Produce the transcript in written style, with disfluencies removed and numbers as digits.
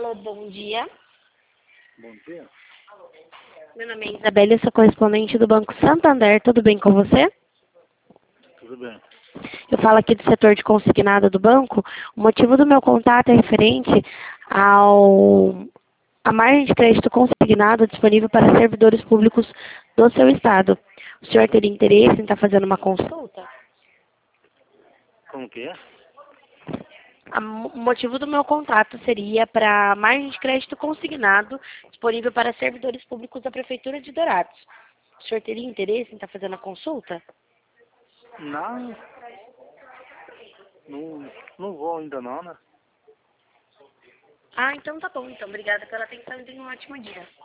Alô, bom dia. Bom dia. Meu nome é Isabela, eu sou correspondente do Banco Santander. Tudo bem com você? Tudo bem. Eu falo aqui do setor de consignado do banco. O motivo do meu contato é referente à margem de crédito consignado disponível para servidores públicos do seu estado. O senhor teria interesse em estar fazendo uma consulta? Como que é? O motivo do meu contato seria para margem de crédito consignado disponível para servidores públicos da Prefeitura de Dourados. O senhor teria interesse em estar fazendo a consulta? Não, não vou ainda não, né? Ah, então tá bom. Então, obrigada pela atenção e tenha um ótimo dia.